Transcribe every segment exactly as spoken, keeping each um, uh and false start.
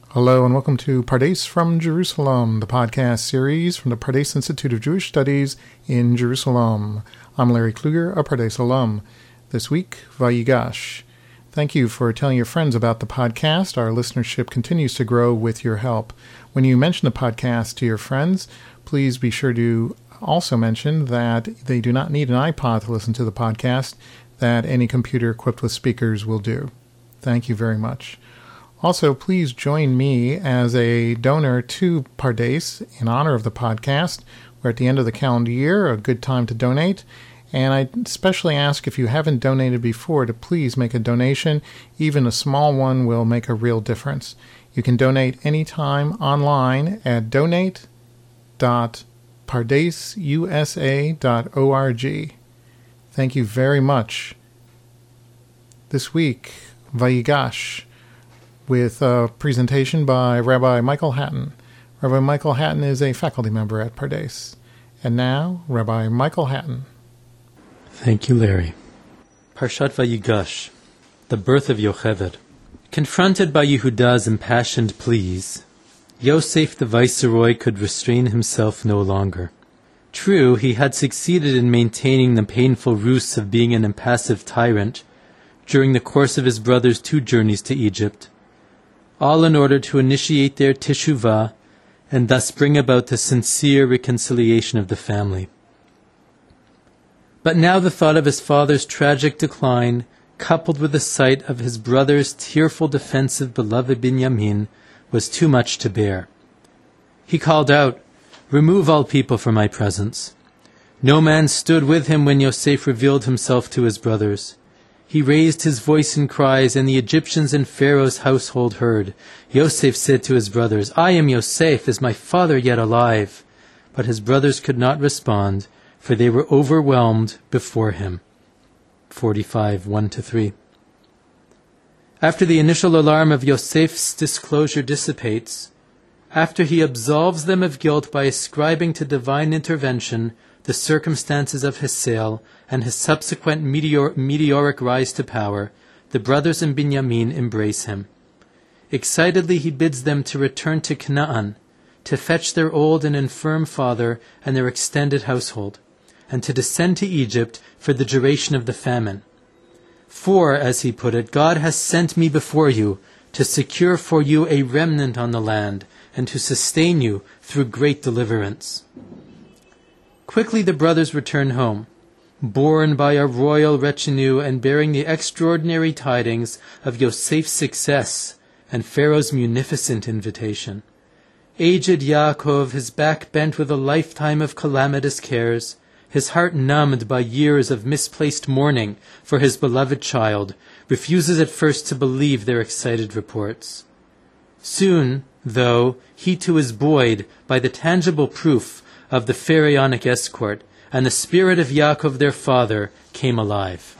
Hello and welcome to Pardes from Jerusalem, the podcast series from the Pardes Institute of Jewish Studies in Jerusalem. I'm Larry Kluger, a Pardes alum. This week, Vayigash. Thank you for telling your friends about the podcast. Our listenership continues to grow with your help. When you mention the podcast to your friends, please be sure to also mention that they do not need an iPod to listen to the podcast, that any computer equipped with speakers will do. Thank you very much. Also, please join me as a donor to Pardes in honor of the podcast. We're at the end of the calendar year, a good time to donate. And I especially ask if you haven't donated before to please make a donation. Even a small one will make a real difference. You can donate anytime online at donate dot pardes u s a dot org. Thank you very much. This week, Vayigash, with a presentation by Rabbi Michael Hatton. Rabbi Michael Hatton is a faculty member at Pardes. And now, Rabbi Michael Hatton. Thank you, Larry. Parshat Vayigash, the birth of Yocheved. Confronted by Yehuda's impassioned pleas, Yosef the viceroy could restrain himself no longer. True, he had succeeded in maintaining the painful ruse of being an impassive tyrant during the course of his brother's two journeys to Egypt, all in order to initiate their teshuvah and thus bring about the sincere reconciliation of the family. But now the thought of his father's tragic decline, coupled with the sight of his brother's tearful defense of beloved Binyamin, was too much to bear. He called out, "Remove all people from my presence." No man stood with him when Yosef revealed himself to his brothers. He raised his voice in cries, and the Egyptians in Pharaoh's household heard. Yosef said to his brothers, "I am Yosef, is my father yet alive?" But his brothers could not respond, for they were overwhelmed before him. forty-five, one to three. After the initial alarm of Yosef's disclosure dissipates, after he absolves them of guilt by ascribing to divine intervention the circumstances of his sale and his subsequent meteor- meteoric rise to power, the brothers and Binyamin embrace him. Excitedly he bids them to return to Canaan, to fetch their old and infirm father and their extended household, and to descend to Egypt for the duration of the famine. For, as he put it, God has sent me before you to secure for you a remnant on the land and to sustain you through great deliverance. Quickly the brothers return home, borne by a royal retinue and bearing the extraordinary tidings of Yosef's success and Pharaoh's munificent invitation. Aged Yaakov, his back bent with a lifetime of calamitous cares, his heart numbed by years of misplaced mourning for his beloved child, refuses at first to believe their excited reports. Soon, though, he too is buoyed by the tangible proof of the pharaonic escort, and the spirit of Yaakov their father came alive.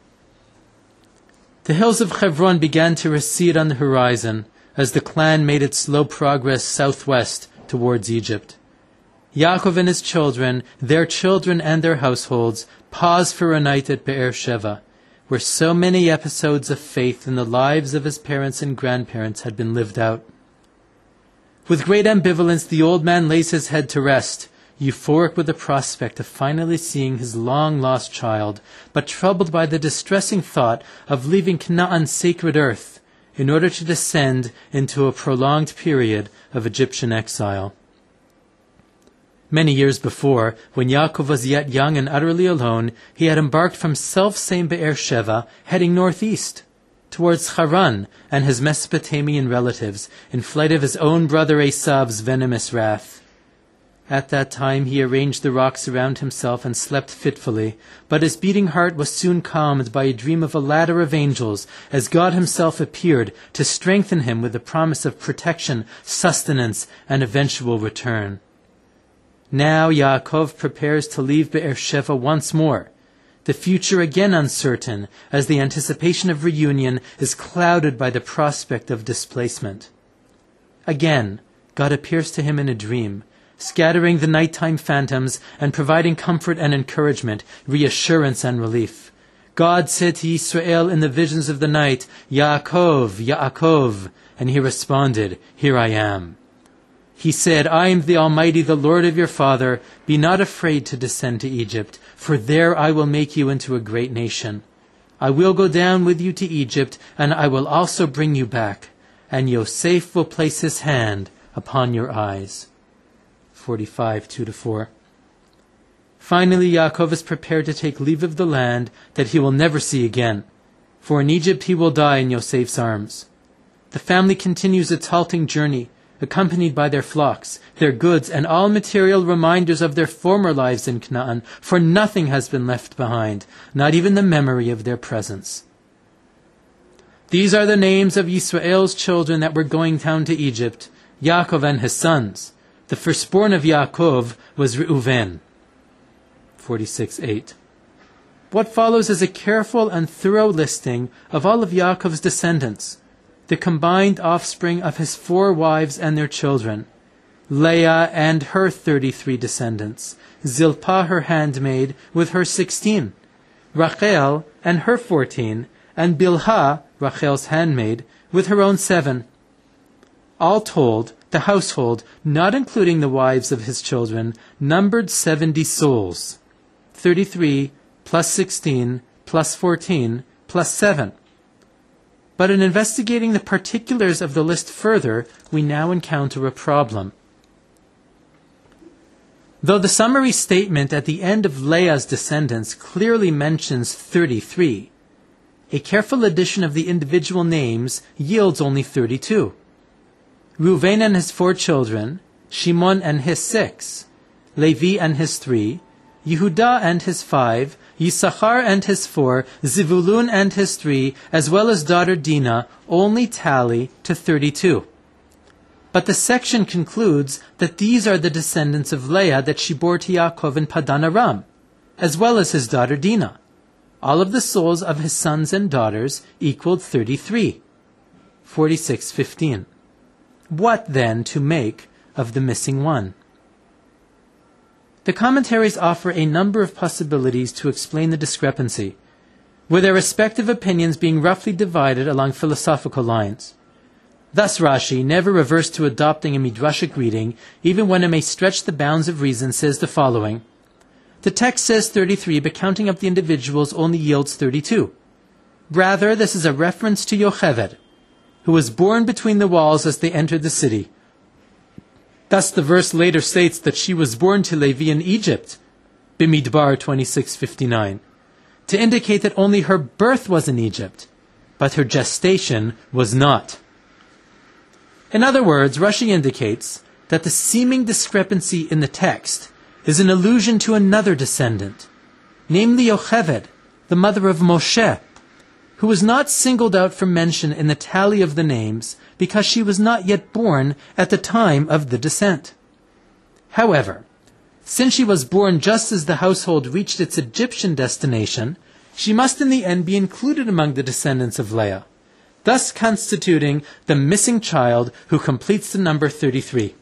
The hills of Hebron began to recede on the horizon as the clan made its slow progress southwest towards Egypt. Yaakov and his children, their children and their households, paused for a night at Be'er Sheva, where so many episodes of faith in the lives of his parents and grandparents had been lived out. With great ambivalence, the old man lays his head to rest, euphoric with the prospect of finally seeing his long-lost child, but troubled by the distressing thought of leaving Canaan's sacred earth in order to descend into a prolonged period of Egyptian exile. Many years before, when Yaakov was yet young and utterly alone, he had embarked from self-same Be'er Sheva, heading northeast, towards Haran and his Mesopotamian relatives, in flight of his own brother Esav's venomous wrath. At that time he arranged the rocks around himself and slept fitfully, but his beating heart was soon calmed by a dream of a ladder of angels, as God himself appeared to strengthen him with the promise of protection, sustenance, and eventual return. Now Yaakov prepares to leave Be'er Sheva once more, the future again uncertain, as the anticipation of reunion is clouded by the prospect of displacement. Again, God appears to him in a dream, scattering the nighttime phantoms and providing comfort and encouragement, reassurance and relief. God said to Yisrael in the visions of the night, Yaakov, Yaakov, And he responded, "Here I am." He said, "I am the Almighty, the Lord of your father. Be not afraid to descend to Egypt, for there I will make you into a great nation. I will go down with you to Egypt, and I will also bring you back, and Yosef will place his hand upon your eyes." forty-five, two to four. Finally, Yaakov is prepared to take leave of the land that he will never see again, for in Egypt he will die in Yosef's arms. The family continues its halting journey, accompanied by their flocks, their goods, and all material reminders of their former lives in Canaan, for nothing has been left behind, not even the memory of their presence. These are the names of Yisrael's children that were going down to Egypt, Yaakov and his sons. The firstborn of Yaakov was Reuven. forty-six, eight. What follows is a careful and thorough listing of all of Yaakov's descendants, the combined offspring of his four wives and their children, Leah and her thirty-three descendants, Zilpah her handmaid with her sixteen, Rachel and her fourteen, and Bilhah, Rachel's handmaid, with her own seven. All told, the household, not including the wives of his children, numbered seventy souls, thirty-three plus sixteen plus fourteen plus seven. But in investigating the particulars of the list further, we now encounter a problem. Though the summary statement at the end of Leah's descendants clearly mentions thirty-three, a careful addition of the individual names yields only thirty-two. Reuven and his four children, Shimon and his six, Levi and his three, Yehudah and his five, Yisachar and his four, Zivulun and his three, as well as daughter Dinah, only tally to thirty-two. But the section concludes that these are the descendants of Leah that she bore to Yaakov in Padan Aram, as well as his daughter Dinah. All of the souls of his sons and daughters equaled thirty-three. forty-six, fifteen. What then to make of the missing one? The commentaries offer a number of possibilities to explain the discrepancy, with their respective opinions being roughly divided along philosophical lines. Thus Rashi, never averse to adopting a midrashic reading, even when it may stretch the bounds of reason, says the following: the text says thirty-three, but counting up the individuals only yields thirty-two. Rather, this is a reference to Yocheved, who was born between the walls as they entered the city. Thus the verse later states that she was born to Levi in Egypt, Bimidbar twenty-six fifty-nine, to indicate that only her birth was in Egypt, but her gestation was not. In other words, Rashi indicates that the seeming discrepancy in the text is an allusion to another descendant, namely Yocheved, the mother of Moshe, who was not singled out for mention in the tally of the names because she was not yet born at the time of the descent. However, since she was born just as the household reached its Egyptian destination, she must in the end be included among the descendants of Leah, thus constituting the missing child who completes the number thirty-three.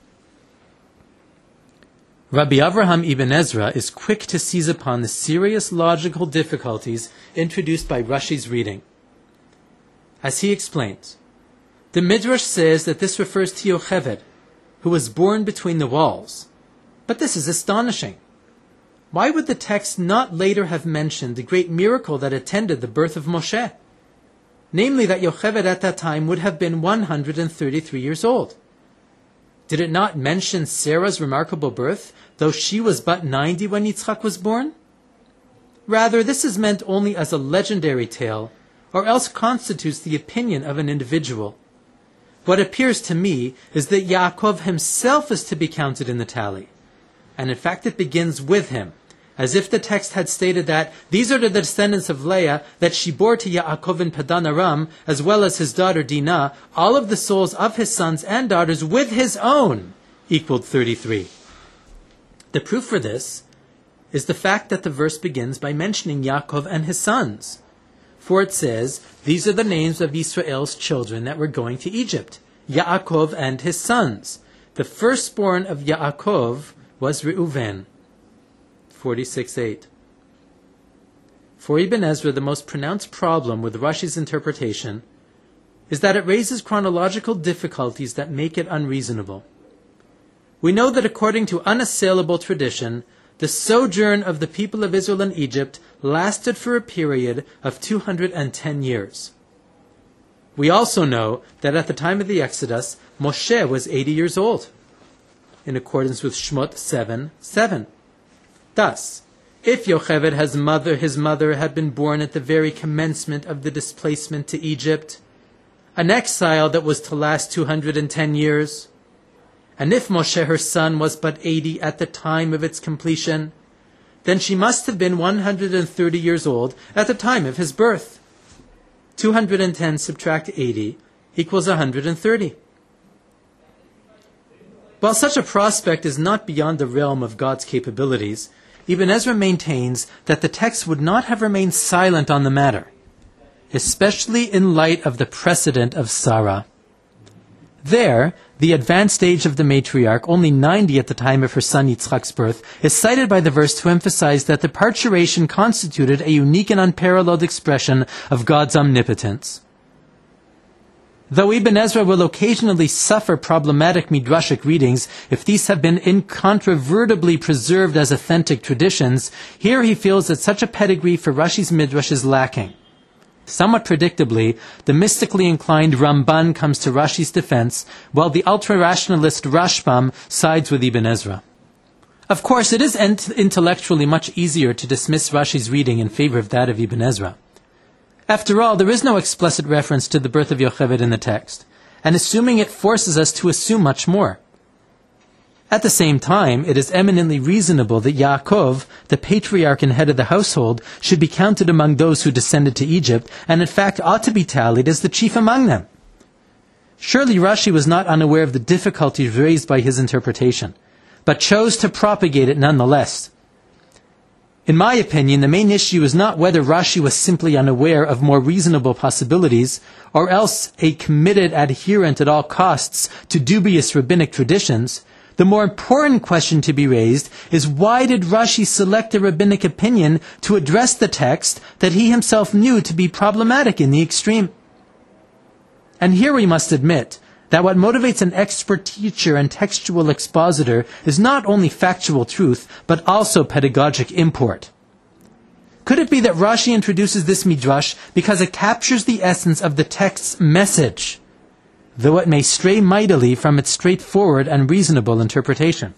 Rabbi Avraham Ibn Ezra is quick to seize upon the serious logical difficulties introduced by Rashi's reading. As he explains, the Midrash says that this refers to Yocheved, who was born between the walls. But this is astonishing. Why would the text not later have mentioned the great miracle that attended the birth of Moshe? Namely that Yocheved at that time would have been one hundred thirty-three years old. Did it not mention Sarah's remarkable birth, though she was but ninety when Yitzchak was born? Rather, this is meant only as a legendary tale, or else constitutes the opinion of an individual. What appears to me is that Yaakov himself is to be counted in the tally, and in fact it begins with him, as if the text had stated that these are the descendants of Leah that she bore to Yaakov in Padan Aram, as well as his daughter Dinah, all of the souls of his sons and daughters with his own equaled thirty-three. The proof for this is the fact that the verse begins by mentioning Yaakov and his sons. For it says, these are the names of Yisrael's children that were going to Egypt, Yaakov and his sons. The firstborn of Yaakov was Reuven. forty-six eight. For Ibn Ezra, the most pronounced problem with Rashi's interpretation is that it raises chronological difficulties that make it unreasonable. We know that according to unassailable tradition, the sojourn of the people of Israel in Egypt lasted for a period of two hundred ten years. We also know that at the time of the Exodus, Moshe was eighty years old, in accordance with Shmot seven seven. Thus, if Yocheved, his mother, his mother had been born at the very commencement of the displacement to Egypt, an exile that was to last two hundred ten years, and if Moshe, her son, was but eighty at the time of its completion, then she must have been one hundred thirty years old at the time of his birth. two hundred ten subtract eighty equals one hundred thirty. While such a prospect is not beyond the realm of God's capabilities, Ibn Ezra maintains that the text would not have remained silent on the matter, especially in light of the precedent of Sarah. There, the advanced age of the matriarch, only ninety at the time of her son Yitzchak's birth, is cited by the verse to emphasize that the parturition constituted a unique and unparalleled expression of God's omnipotence. Though Ibn Ezra will occasionally suffer problematic midrashic readings if these have been incontrovertibly preserved as authentic traditions, here he feels that such a pedigree for Rashi's midrash is lacking. Somewhat predictably, the mystically inclined Ramban comes to Rashi's defense, while the ultra-rationalist Rashbam sides with Ibn Ezra. Of course, it is ent- intellectually much easier to dismiss Rashi's reading in favor of that of Ibn Ezra. After all, there is no explicit reference to the birth of Yocheved in the text, and assuming it forces us to assume much more. At the same time, it is eminently reasonable that Yaakov, the patriarch and head of the household, should be counted among those who descended to Egypt, and in fact ought to be tallied as the chief among them. Surely Rashi was not unaware of the difficulties raised by his interpretation, but chose to propagate it nonetheless. In my opinion, the main issue is not whether Rashi was simply unaware of more reasonable possibilities, or else a committed adherent at all costs to dubious rabbinic traditions. The more important question to be raised is, why did Rashi select a rabbinic opinion to address the text that he himself knew to be problematic in the extreme? And here we must admit that what motivates an expert teacher and textual expositor is not only factual truth, but also pedagogic import. Could it be that Rashi introduces this midrash because it captures the essence of the text's message, though it may stray mightily from its straightforward and reasonable interpretation?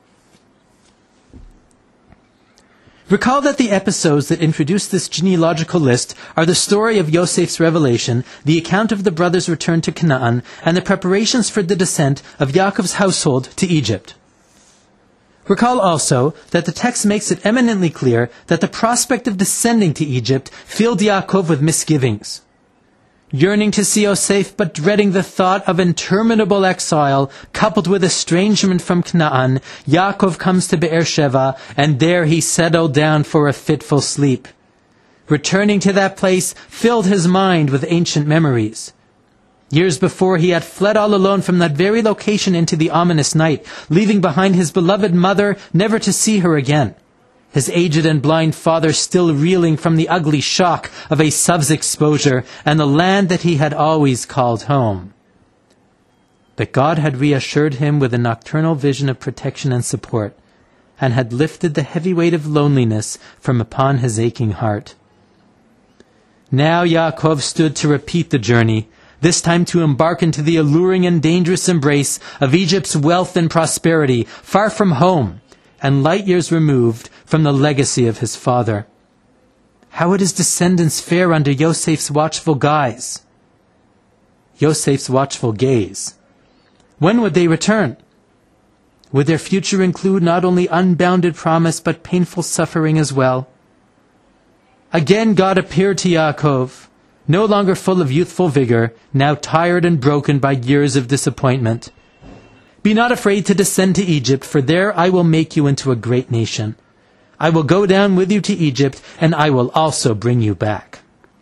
Recall that the episodes that introduce this genealogical list are the story of Yosef's revelation, the account of the brothers' return to Canaan, and the preparations for the descent of Yaakov's household to Egypt. Recall also that the text makes it eminently clear that the prospect of descending to Egypt filled Yaakov with misgivings. Yearning to see Yosef, but dreading the thought of interminable exile, coupled with estrangement from Canaan, Yaakov comes to Be'ersheva, and there he settled down for a fitful sleep. Returning to that place filled his mind with ancient memories. Years before, he had fled all alone from that very location into the ominous night, leaving behind his beloved mother, never to see her again. His aged and blind father still reeling from the ugly shock of Esav's exposure and the land that he had always called home. But God had reassured him with a nocturnal vision of protection and support, and had lifted the heavy weight of loneliness from upon his aching heart. Now Yaakov stood to repeat the journey, this time to embark into the alluring and dangerous embrace of Egypt's wealth and prosperity, far from home, and light years removed from the legacy of his father. How would his descendants fare under Yosef's watchful guise? Yosef's watchful gaze. When would they return? Would their future include not only unbounded promise, but painful suffering as well? Again God appeared to Yaakov, no longer full of youthful vigor, now tired and broken by years of disappointment. Be not afraid to descend to Egypt, for there I will make you into a great nation. I will go down with you to Egypt, and I will also bring you back.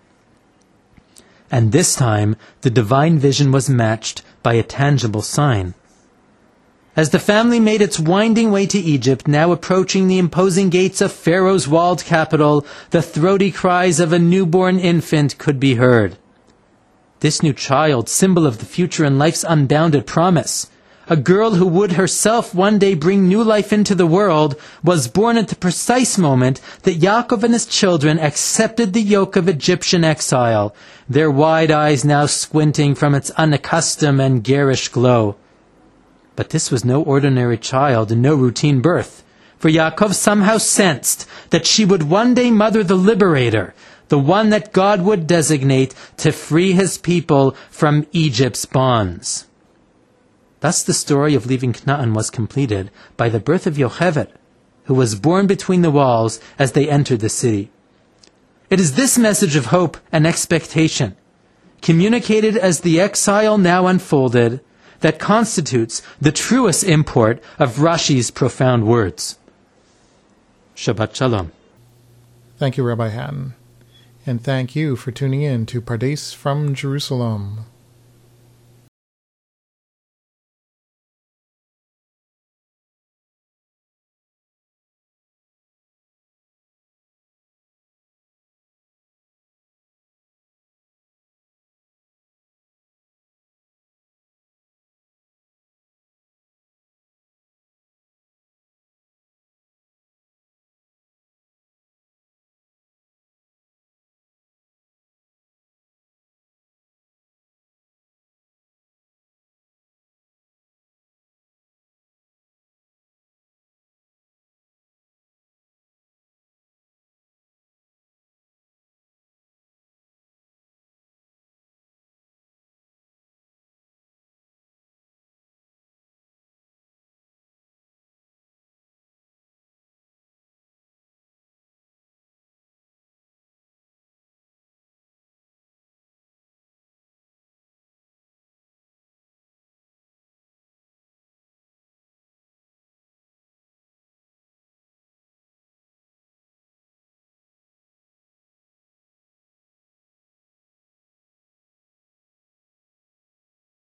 And this time, the divine vision was matched by a tangible sign. As the family made its winding way to Egypt, now approaching the imposing gates of Pharaoh's walled capital, the throaty cries of a newborn infant could be heard. This new child, symbol of the future and life's unbounded promise, a girl who would herself one day bring new life into the world, was born at the precise moment that Yaakov and his children accepted the yoke of Egyptian exile, their wide eyes now squinting from its unaccustomed and garish glow. But this was no ordinary child and no routine birth, for Yaakov somehow sensed that she would one day mother the liberator, the one that God would designate to free his people from Egypt's bonds. Thus the story of leaving Canaan was completed by the birth of Yocheved, who was born between the walls as they entered the city. It is this message of hope and expectation, communicated as the exile now unfolded, that constitutes the truest import of Rashi's profound words. Shabbat Shalom. Thank you, Rabbi Hatton. And thank you for tuning in to Pardes from Jerusalem.